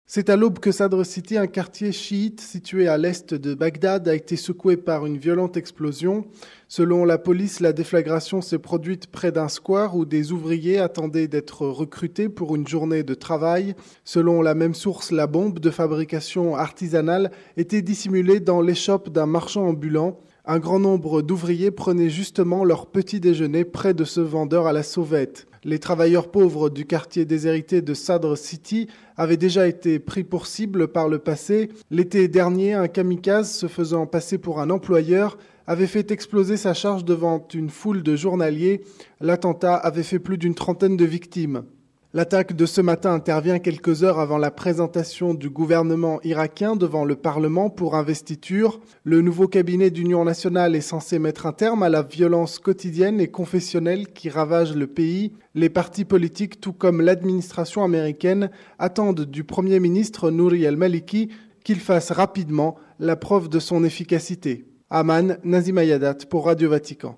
C'est à l'aube que Sadr City, un quartier chiite situé à l'est de Bagdad, a été secoué par une violente explosion. Selon la police, la déflagration s'est produite près d'un square où des ouvriers attendaient d'être recrutés pour une journée de travail. Selon la même source, la bombe de fabrication artisanale était dissimulée dans l'échoppe d'un marchand ambulant. Un grand nombre d'ouvriers prenaient justement leur petit déjeuner près de ce vendeur à la sauvette. Les travailleurs pauvres du quartier déshérité de Sadr City avaient déjà été pris pour cible par le passé. L'été dernier, un kamikaze se faisant passer pour un employeur avait fait exploser sa charge devant une foule de journaliers. L'attentat avait fait plus d'une trentaine de victimes. L'attaque de ce matin intervient quelques heures avant la présentation du gouvernement irakien devant le Parlement pour investiture. Le nouveau cabinet d'union nationale est censé mettre un terme à la violence quotidienne et confessionnelle qui ravage le pays. Les partis politiques, tout comme l'administration américaine, attendent du Premier ministre Nouri el-Maliki qu'il fasse rapidement la preuve de son efficacité. Amman, Nazim Ayadat pour Radio Vatican.